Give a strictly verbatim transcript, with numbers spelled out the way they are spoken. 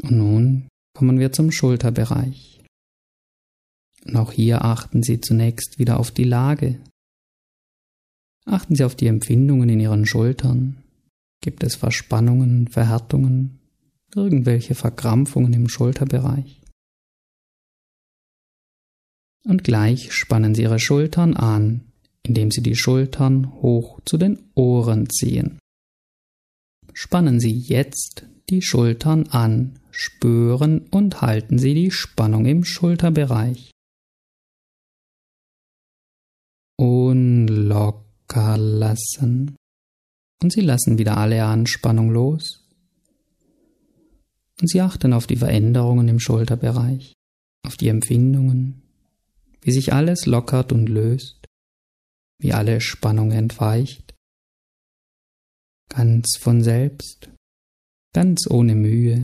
Und nun kommen wir zum Schulterbereich. Und auch hier achten Sie zunächst wieder auf die Lage. Achten Sie auf die Empfindungen in Ihren Schultern. Gibt es Verspannungen, Verhärtungen, irgendwelche Verkrampfungen im Schulterbereich? Und gleich spannen Sie Ihre Schultern an, indem Sie die Schultern hoch zu den Ohren ziehen. Spannen Sie jetzt die Schultern an, spüren und halten Sie die Spannung im Schulterbereich. Und locker lassen. Und Sie lassen wieder alle Anspannung los. Und Sie achten auf die Veränderungen im Schulterbereich, auf die Empfindungen, wie sich alles lockert und löst, wie alle Spannung entweicht. Ganz von selbst, ganz ohne Mühe,